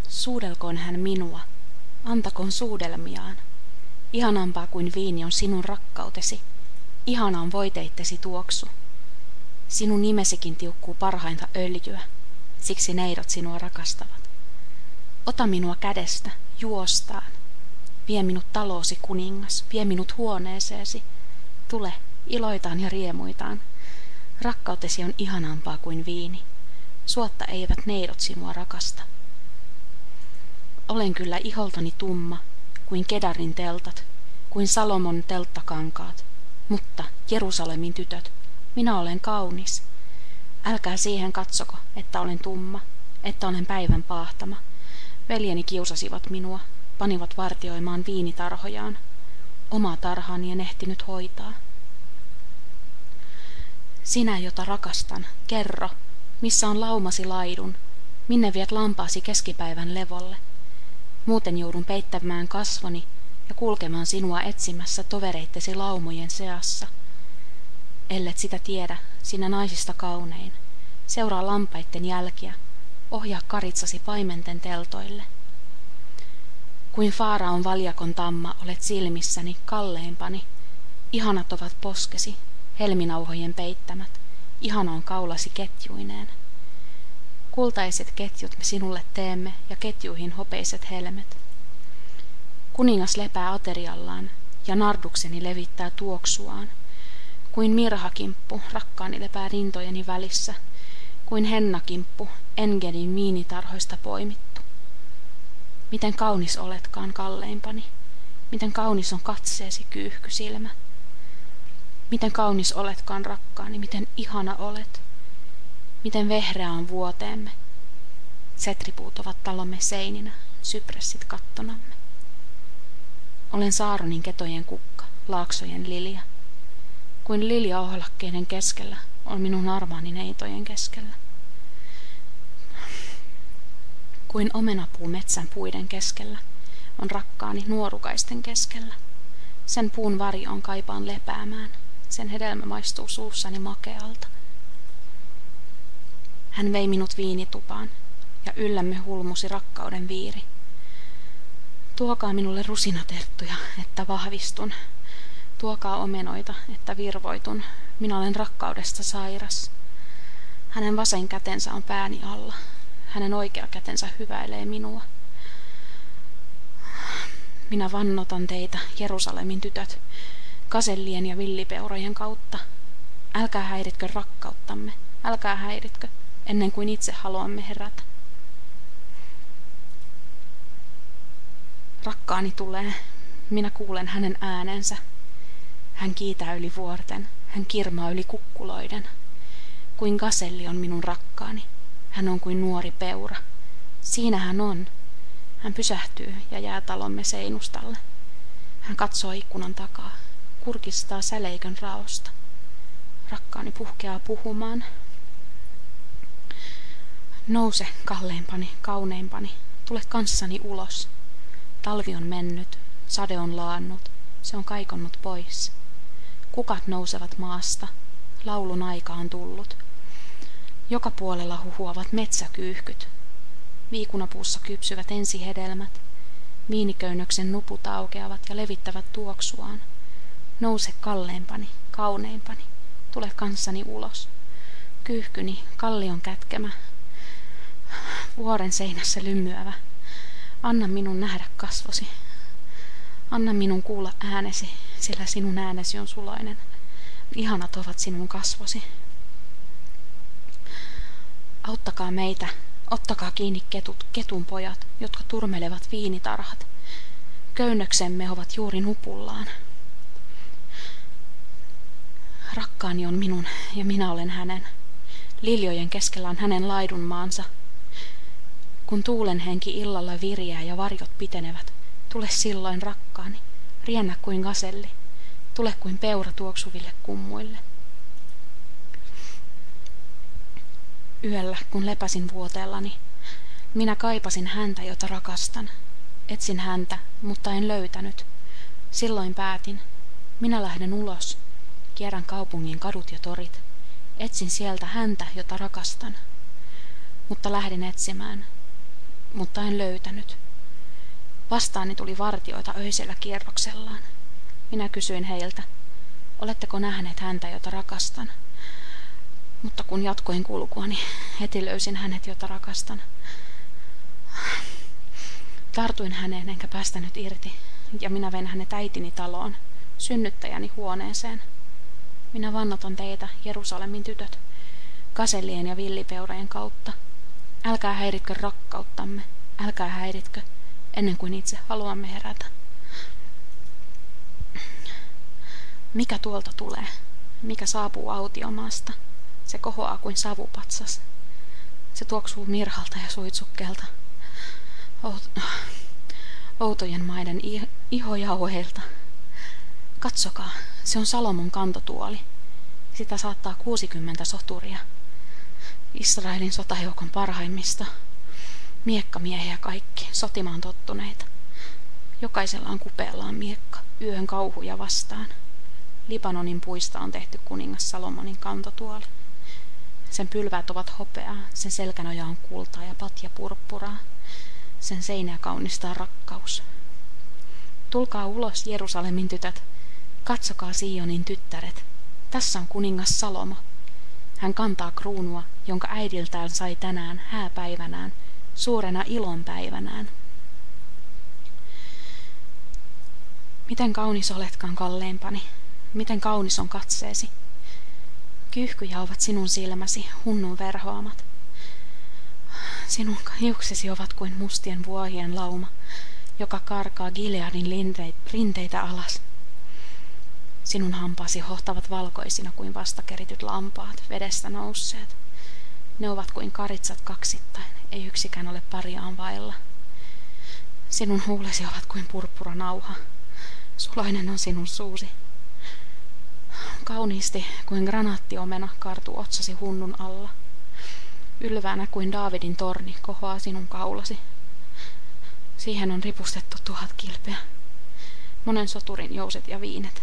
Suudelkoon hän minua, antakoon suudelmiaan. Ihanampaa kuin viini on sinun rakkautesi, ihana on voiteittesi tuoksu. Sinun nimesikin tiukkuu parhainta öljyä, siksi neidot sinua rakastavat. Ota minua kädestä, juostaan. Vie minut taloosi kuningas, vie minut huoneeseesi. Tule, iloitaan ja riemuitaan. Rakkautesi on ihanampaa kuin viini. Suotta eivät neidot sinua rakasta. Olen kyllä iholtani tumma, kuin Kedarin teltat, kuin Salomon telttakankaat. Mutta, Jerusalemin tytöt, minä olen kaunis. Älkää siihen katsoko, että olen tumma, että olen päivän paahtama. Veljeni kiusasivat minua, panivat vartioimaan viinitarhojaan. Omaa tarhaani en ehtinyt hoitaa. Sinä, jota rakastan, kerro, missä on laumasi laidun, minne viet lampaasi keskipäivän levolle. Muuten joudun peittämään kasvoni ja kulkemaan sinua etsimässä tovereittesi laumojen seassa. Ellet sitä tiedä, sinä naisista kaunein, seuraa lampaitten jälkiä, ohjaa karitsasi paimenten teltoille. Kuin Faaraon valjakon tamma olet silmissäni kalleimpani, ihanat ovat poskesi, helminauhojen peittämät, ihana on kaulasi ketjuineen. Kultaiset ketjut me sinulle teemme ja ketjuihin hopeiset helmet. Kuningas lepää ateriallaan ja nardukseni levittää tuoksuaan. Kuin mirhakimppu rakkaani lepää rintojeni välissä, kuin hennakimppu Engedin viinitarhoista poimittu. Miten kaunis oletkaan kalleimpani, miten kaunis on katseesi kyyhkysilmä. Miten kaunis oletkaan rakkaani, miten ihana olet. Miten vehreä on vuoteemme. Setripuut ovat talomme seininä, sypressit kattonamme. Olen Saaronin ketojen kukka, laaksojen lilia. Kuin liljaohlakkeiden keskellä on minun armaani neitojen keskellä. Kuin omenapuu metsän puiden keskellä on rakkaani nuorukaisten keskellä. Sen puun varjoon kaipaan lepäämään, sen hedelmä maistuu suussani makealta. Hän vei minut viinitupaan ja yllämme hulmusi rakkauden viiri. Tuokaa minulle rusinaterttuja, että vahvistun. Tuokaa omenoita, että virvoitun. Minä olen rakkaudesta sairas. Hänen vasen kätensä on pääni alla. Hänen oikea kätensä hyväilee minua. Minä vannotan teitä, Jerusalemin tytöt, kasellien ja villipeurojen kautta. Älkää häiritkö rakkauttamme, älkää häiritkö, ennen kuin itse haluamme herätä. Rakkaani tulee, minä kuulen hänen äänensä. Hän kiitää yli vuorten, hän kirmaa yli kukkuloiden. Kuin gaselli on minun rakkaani, hän on kuin nuori peura. Siinä hän on. Hän pysähtyy ja jää talomme seinustalle. Hän katsoo ikkunan takaa, kurkistaa säleikön raosta. Rakkaani puhkeaa puhumaan. Nouse, kalleimpani, kauneimpani, tule kanssani ulos. Talvi on mennyt, sade on laannut, se on kaikonnut pois. Kukat nousevat maasta, laulun aika on tullut. Joka puolella huhuavat metsäkyyhkyt. Viikunapuussa kypsyvät ensihedelmät. Viiniköynnöksen nuput aukeavat ja levittävät tuoksuaan. Nouse kalleimpani, kauneimpani, tule kanssani ulos. Kyyhkyni, kallion kätkemä, vuoren seinässä lymyävä. Anna minun nähdä kasvosi. Anna minun kuulla äänesi, sillä sinun äänesi on suloinen. Ihanat ovat sinun kasvosi. Auttakaa meitä, ottakaa kiinni ketunpojat, jotka turmelevat viinitarhat. Köynnöksemme ovat juuri nupullaan. Rakkaani on minun ja minä olen hänen. Liljojen keskellä on hänen laidunmaansa. Kun tuulen henki illalla viriää ja varjot pitenevät, tule silloin rakkaani, riennä kuin gaselli, tule kuin peura tuoksuville kummuille. Yöllä, kun lepäsin vuoteellani, minä kaipasin häntä, jota rakastan. Etsin häntä, mutta en löytänyt. Silloin päätin, minä lähden ulos, kierrän kaupungin kadut ja torit. Etsin sieltä häntä, jota rakastan. Mutta lähden etsimään. mutta en löytänyt. Vastaani tuli vartijoita öisellä kierroksellaan. Minä kysyin heiltä, oletteko nähneet häntä, jota rakastan? Mutta kun jatkoin kulkuani, heti löysin hänet, jota rakastan. Tartuin häneen enkä päästänyt irti, ja minä vein hänet äitini taloon, synnyttäjäni huoneeseen. Minä vannotan teitä, Jerusalemin tytöt, kasellien ja villipeurojen kautta. Älkää häiritkö rakkauttamme, älkää häiritkö, ennen kuin itse haluamme herätä. Mikä tuolta tulee? Mikä saapuu autiomaasta? Se kohoaa kuin savupatsas. Se tuoksuu mirhalta ja suitsukkeelta. Outojen maiden ihojauheilta. Katsokaa, se on Salomon kantotuoli. Sitä saattaa 60 soturia. Israelin sotajoukon parhaimmista. Miekkamiehiä kaikki, sotimaan tottuneita. Jokaisella on kupeellaan miekka, yön kauhuja vastaan. Libanonin puista on tehty kuningas Salomonin kantotuoli. Sen pylväät ovat hopeaa, sen selkänoja on kultaa ja patja purppuraa. Sen seinää kaunistaa rakkaus. Tulkaa ulos, Jerusalemin tytöt. Katsokaa Sionin tyttäret. Tässä on kuningas Salomo. Hän kantaa kruunua, jonka äidiltään sai tänään hääpäivänään, suurena ilonpäivänään. Miten kaunis oletkaan, kalleimpani, miten kaunis on katseesi. Kyyhkyjä ovat sinun silmäsi, hunnun verhoamat. Sinun hiuksesi ovat kuin mustien vuohien lauma, joka karkaa Gileadin rinteitä alas. Sinun hampaasi hohtavat valkoisina kuin vastakerityt lampaat, vedestä nousseet. Ne ovat kuin karitsat kaksittain, ei yksikään ole pariaan vailla. Sinun huulesi ovat kuin purppuranauha, suloinen on sinun suusi. Kauniisti kuin granaattiomena kartuu otsasi hunnun alla. Ylväänä kuin Daavidin torni kohoaa sinun kaulasi. Siihen on ripustettu 1000 kilpeä, monen soturin jouset ja viinet.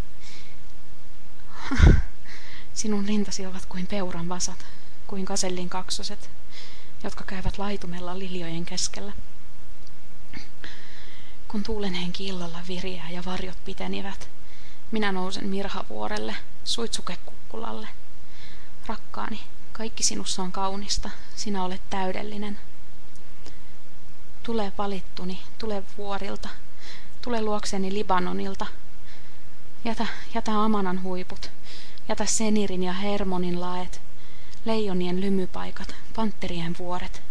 Sinun rintasi ovat kuin peuran vasat, kuin kasellin kaksoset, jotka käyvät laitumella liljojen keskellä. Kun tuulen henki illalla viriää ja varjot pitenivät, minä nousen mirhavuorelle, suitsukekukkulalle. Rakkaani, kaikki sinussa on kaunista, sinä olet täydellinen. Tule valittuni, tule vuorilta, tule luokseni Libanonilta. Jätä Amanan huiput, jätä Senirin ja Hermonin laet, leijonien lymypaikat, pantterien vuoret.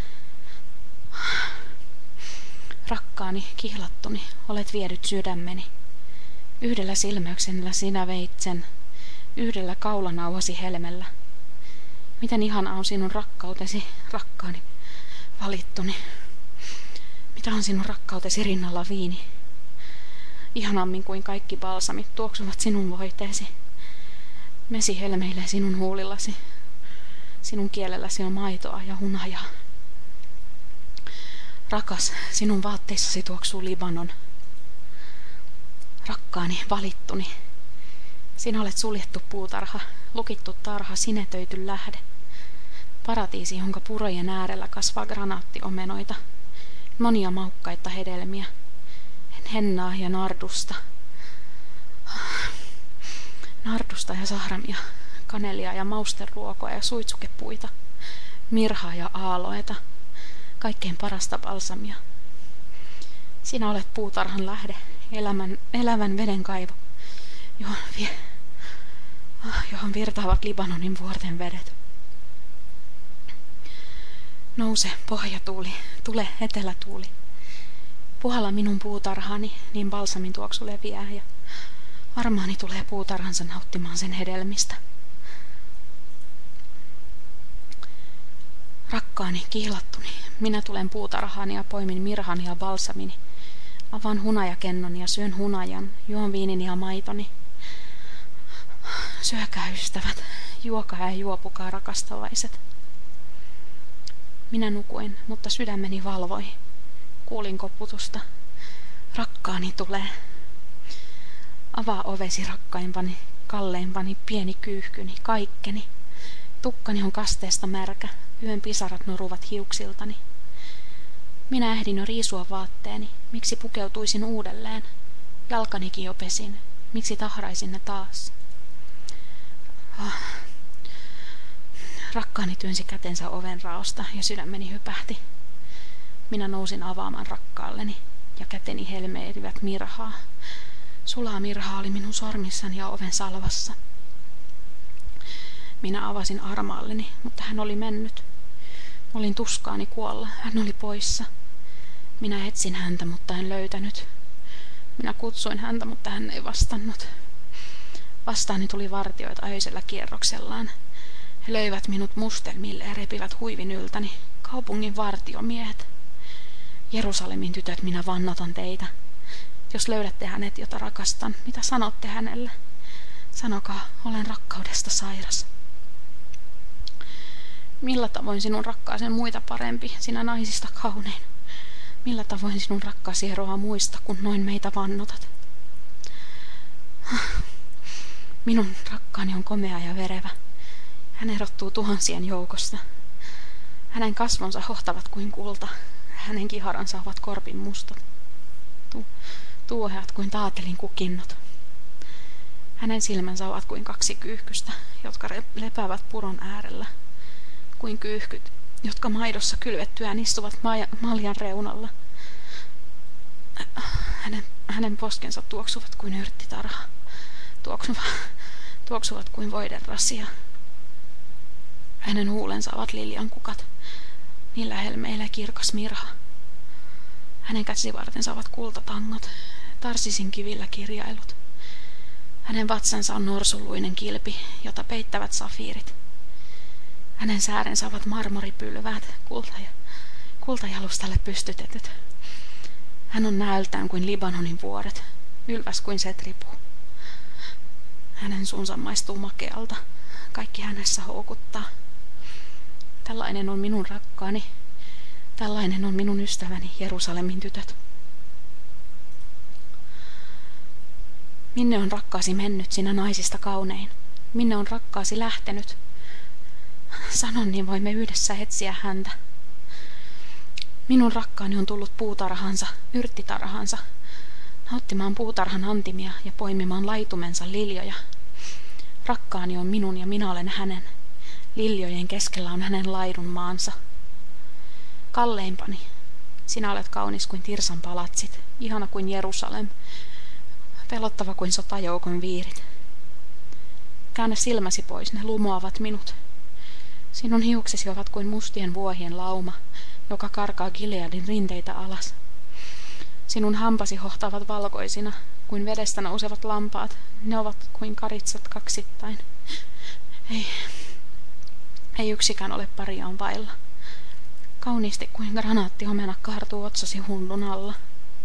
Rakkaani, kihlattuni, olet viedyt sydämeni. Yhdellä silmäyksellä sinä veit sen, yhdellä kaulanauhasi helmellä. Miten ihana on sinun rakkautesi, rakkaani, valittuni. Mitä on sinun rakkautesi rinnalla viini? Ihanammin kuin kaikki balsamit tuoksuvat sinun voiteesi. Mesi helmeilee sinun huulillasi. Sinun kielelläsi on maitoa ja hunajaa. Rakas, sinun vaatteissasi tuoksuu Libanon. Rakkaani, valittuni. Sinä olet suljettu puutarha, lukittu tarha, sinetöity lähde. Paratiisi, jonka purojen äärellä kasvaa granaattiomenoita. Monia maukkaita hedelmiä. Hennaa ja nardusta. Nardusta ja sahramia, kanelia ja mausteruokoa ja suitsukepuita. Mirhaa ja aaloeta. Kaikkein parasta balsamia. Sinä olet puutarhan lähde, elävän veden kaivo, johon virtaavat Libanonin vuorten vedet. Nouse, pohjatuuli, tule, etelätuuli. Puhalla minun puutarhaani, niin balsamin tuoksu leviää ja armaani tulee puutarhansa nauttimaan sen hedelmistä. Rakkaani, kihlattuni, minä tulen puutarhaani ja poimin mirhani ja balsamini. Avaan hunajakennoni ja syön hunajan, juon viinini ja maitoni. Syökää ystävät, juokaa ja juopukaa rakastavaiset. Minä nukuin, mutta sydämeni valvoi. Kuulin koputusta. Rakkaani tulee. Avaa ovesi, rakkaimpani, kalleimpani, pieni kyyhkyni, kaikkeni. Tukkani on kasteesta märkä, yön pisarat noruvat hiuksiltani. Minä ehdin jo riisua vaatteeni, miksi pukeutuisin uudelleen. Jalkanikin jo pesin, miksi tahraisin ne taas. Rakkaani työnsi kätensä oven raosta ja sydämeni hypähti. Minä nousin avaamaan rakkaalleni ja käteni helmeilivät mirhaa. Sulaa mirhaa oli minun sormissani ja oven salvassa. Minä avasin armaalleni, mutta hän oli mennyt. Olin tuskaani kuolla, hän oli poissa. Minä etsin häntä, mutta en löytänyt. Minä kutsuin häntä, mutta hän ei vastannut. Vastaani tuli vartioita öisellä kierroksellaan. He löivät minut mustelmille ja repivät huivin yltäni. Kaupungin vartiomiehet. Jerusalemin tytöt, minä vannatan teitä. Jos löydätte hänet, jota rakastan, mitä sanotte hänelle? Sanokaa, olen rakkaudesta sairas. Millä tavoin sinun rakkaasen muita parempi, sinä naisista kaunein? Millä tavoin sinun rakkaasi eroaa muista, kun noin meitä vannotat? Minun rakkaani on komea ja verevä. Hän erottuu tuhansien joukosta. Hänen kasvonsa hohtavat kuin kulta. Hänen kiharansa ovat korpin mustat. Tuoheat kuin taatelin kukinnot. Hänen silmänsä ovat kuin 2 kyyhkystä, jotka lepäävät puron äärellä. Kuin kyyhkyt, jotka maidossa kylvettyään istuvat maljan reunalla. Hänen poskensa tuoksuvat kuin yrttitarha. Tuoksuvat kuin voiderasia. Hänen huulensa ovat liljan kukat. Niillä helmeilee kirkas mirha. Hänen käsivartensa ovat kultatangot, tarsisin kivillä kirjailut. Hänen vatsansa on norsuluinen kilpi, jota peittävät safiirit. Hänen säärensä ovat marmoripylväät, kultajalustalle pystytetyt. Hän on näöltään kuin Libanonin vuoret, ylväs kuin setripuu. Hänen suunsa maistuu makealta, kaikki hänessä houkuttaa. Tällainen on minun rakkaani, tällainen on minun ystäväni Jerusalemin tytöt. Minne on rakkaasi mennyt, sinä naisista kaunein? Minne on rakkaasi lähtenyt? Sanon, niin voimme yhdessä etsiä häntä. Minun rakkaani on tullut puutarhansa, yrttitarhansa, nauttimaan puutarhan antimia ja poimimaan laitumensa liljoja. Rakkaani on minun ja minä olen hänen. Liljojen keskellä on hänen laidun maansa. Kalleimpani, sinä olet kaunis kuin Tirsan palatsit, ihana kuin Jerusalem, pelottava kuin sotajoukon viirit. Käännä silmäsi pois, ne lumoavat minut. Sinun hiuksesi ovat kuin mustien vuohien lauma, joka karkaa Gileadin rinteitä alas. Sinun hampasi hohtaavat valkoisina, kuin vedestä nousevat lampaat, ne ovat kuin karitsat kaksittain. Ei yksikään ole pariaan vailla. Kauniisti kuin granaattiomena kaartuu otsasi hullun alla.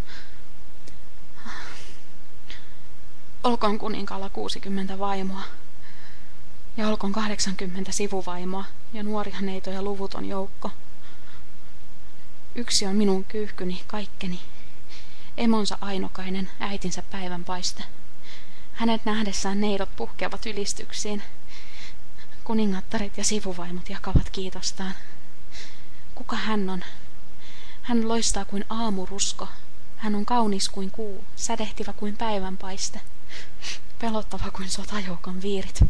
Olkoon kuninkaalla 60 vaimoa, ja olkoon 80 sivuvaimoa, ja nuoria neitoja luvuton joukko. Yksi on minun kyyhkyni, kaikkeni, emonsa ainokainen, äitinsä päivänpaiste. Hänet nähdessään neidot puhkeavat ylistyksiin. Kuningattaret ja sivuvaimot jakavat kiitostaan. Kuka hän on? Hän loistaa kuin aamurusko. Hän on kaunis kuin kuu, sädehtivä kuin päivänpaiste, pelottava kuin sotajoukon viirit.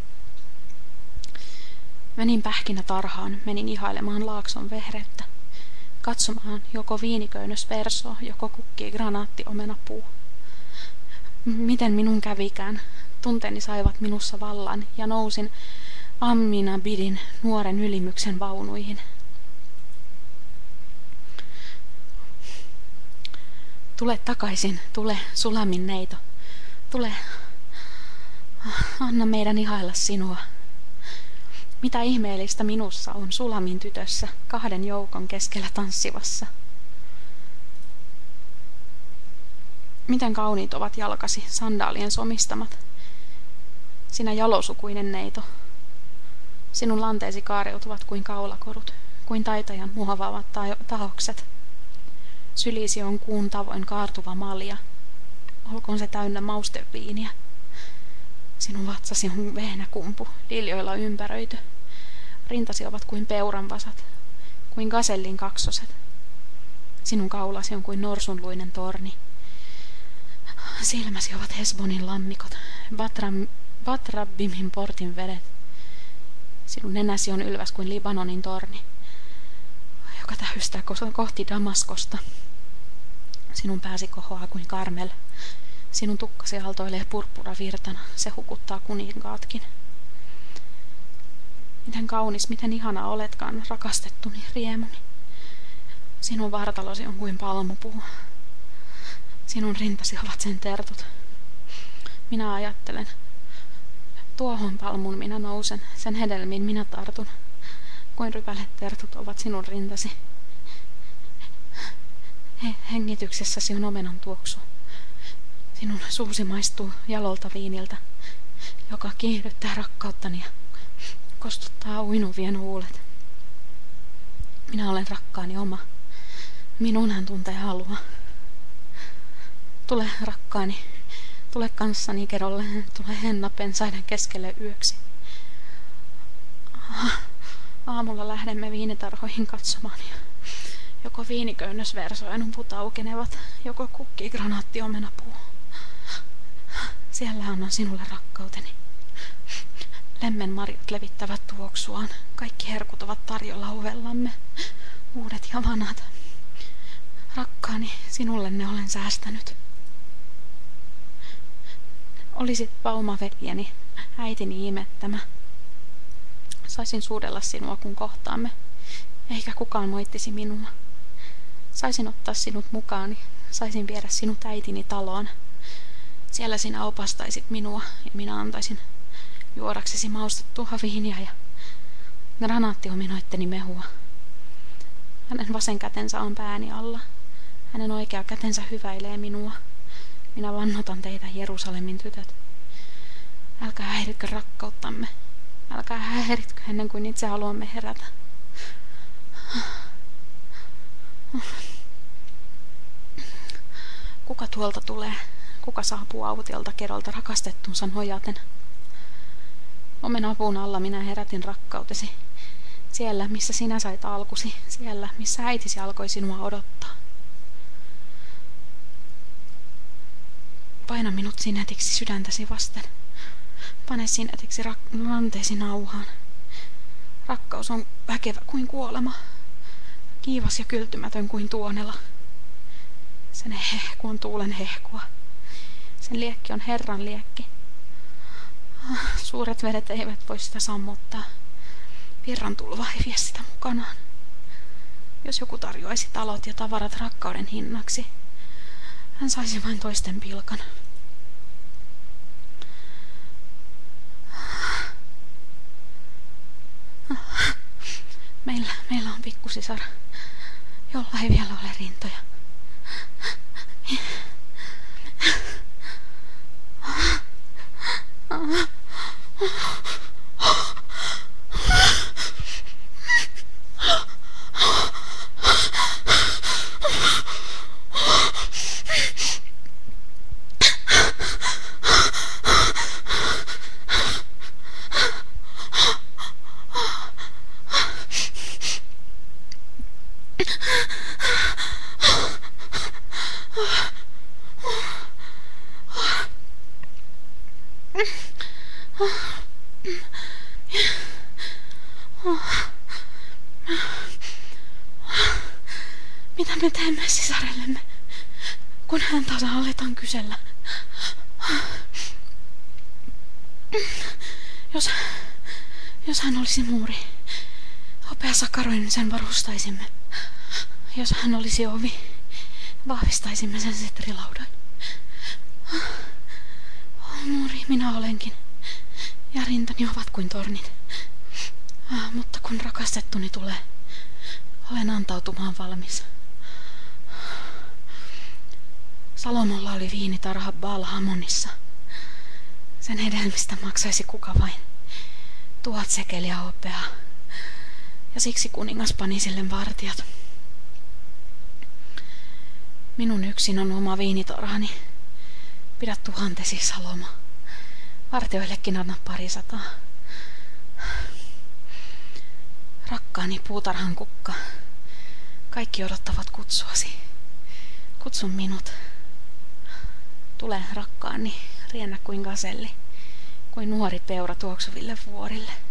Menin pähkinätarhaan, menin ihailemaan laakson vehreyttä, katsomaan joko viiniköynnös verso, joko kukkii granaattiomena-puu. Miten minun kävikään? Tunteeni saivat minussa vallan ja nousin Amminabidin nuoren ylimyksen vaunuihin. Tule takaisin, tule, Sulamin neito. Tule, anna meidän ihailla sinua. Mitä ihmeellistä minussa on Sulamin tytössä, 2 joukon keskellä tanssivassa? Miten kauniit ovat jalkasi, sandaalien somistamat. Sinä jalosukuinen neito. Sinun lanteesi kaareutuvat kuin kaulakorut, kuin taitajan muovaavat tahokset. Sylisi on kuun tavoin kaartuva malja. Olkoon se täynnä mausteviiniä. Sinun vatsasi on vehnäkumpu, liljoilla ympäröity. Rintasi ovat kuin peuranvasat, kuin gasellin kaksoset. Sinun kaulasi on kuin norsunluinen torni. Silmäsi ovat Hesbonin lammikot, Batrabbimin portin vedet. Sinun nenäsi on ylväs kuin Libanonin torni, joka tähystää kohti Damaskosta. Sinun pääsi kohoaa kuin Karmel. Sinun tukkasi aaltoilee purppuravirtana, se hukuttaa kuninkaatkin. Miten kaunis, miten ihana oletkaan, rakastettuni, riemuni. Sinun vartalosi on kuin palmupuu. Sinun rintasi ovat sen tertut. Minä ajattelen. Tuohon palmuun minä nousen, sen hedelmiin minä tartun. Kuin rypälet tertut ovat sinun rintasi. Hengityksessäsi on omenan tuoksu. Sinun suusi maistuu jalolta viiniltä, joka kiihdyttää rakkauttani ja kostuttaa uinuvien huulet. Minä olen rakkaani oma. Minun hän tuntee halua. Tule rakkaani, tule kanssani kedolle, tule henna pensaiden keskelle yöksi. Aamulla lähdemme viinitarhoihin katsomaan ja joko viiniköynnösversoja nuput aukenevat, joko kukkii granaattiomenapuu. Siellä annan sinulle rakkauteni. Lemmenmarjat levittävät tuoksuaan, kaikki herkut ovat tarjolla ovellamme, uudet ja vanhat. Rakkaani, sinulle ne olen säästänyt. Olisit paumaveljeni, äitini imettämä. Saisin suudella sinua, kun kohtaamme, eikä kukaan moittisi minua. Saisin ottaa sinut mukaani, saisin viedä sinut äitini taloon. Siellä sinä opastaisit minua, ja minä antaisin juodaksesi maustettua viiniä ja granaattiominaoitteni mehua. Hänen vasen kätensä on pääni alla. Hänen oikea kätensä hyväilee minua. Minä vannotan teitä, Jerusalemin tytöt. Älkää häiritkö rakkauttamme. Älkää häiritkö ennen kuin itse haluamme herätä. Kuka tuolta tulee? Kuka saapuu autiolta kerolta rakastettunsa nojaten? Omenapuun alla minä herätin rakkautesi. Siellä, missä sinä sait alkusi. Siellä, missä äitisi alkoi sinua odottaa. Paina minut sinetiksi sydäntäsi vasten. Pane sinetiksi ranteesi nauhaan. Rakkaus on väkevä kuin kuolema. Kiivas ja kyltymätön kuin tuonela. Sen hehku on tuulen hehkua. Sen liekki on Herran liekki. Suuret vedet eivät voi sitä sammuttaa. Virran tulva ei vie sitä mukanaan. Jos joku tarjoaisi talot ja tavarat rakkauden hinnaksi, hän saisi vain toisten pilkan. Meillä on pikkusisar, jolla ei vielä ole rintoja. Mitä me teemme sisarellemme, kun häntä aletaan kysellä? Jos hän olisi muuri, hopeasakaroin sen varustaisimme. Jos hän olisi ovi, vahvistaisimme sen setrilaudoin. Muuri minä olenkin, ja rintani ovat kuin tornit. Mutta kun rakastettuni tulee, olen antautumaan valmis. Salomolla oli viinitarha Baal-Hamonissa. Sen hedelmistä maksaisi kuka vain 1000 sekeliä hopeaa, ja siksi kuningas pani sille vartijat. Minun yksin on oma viinitarhani. Pidä 1000 Salomo. Vartijoillekin anna 200. Rakkaani puutarhan kukka, Kaikki odottavat kutsuasi. Kutsun minut. Tule rakkaani, riennä kuin gaselli, kuin nuori peura tuoksuville vuorille.